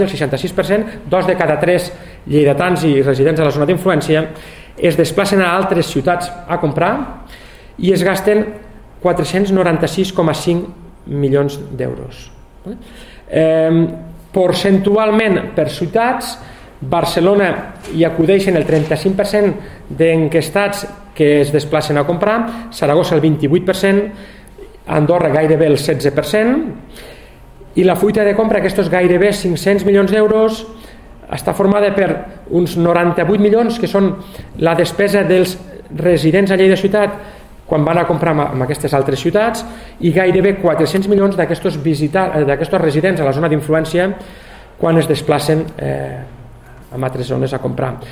el 66%, 2 de cada 3 lleidatans i residents de la zona d'influència es desplacen a altres ciutats a comprar i es gasten 496,5 milions d'euros. Percentualment per ciutats, Barcelona hi acudeixen el 35% d'enquestats que es desplacen a comprar, Saragossa el 28%, Andorra gairebé el 16%, i la fuita de compra, aquests gairebé 500 milions d'euros, està formada per uns 98 milions que són la despesa dels residents a Lleida ciutat quan van a comprar en aquestes altres ciutats, i gairebé 400 milions d'aquests residents a la zona d'influència quan es desplacen a altres zones a comprar.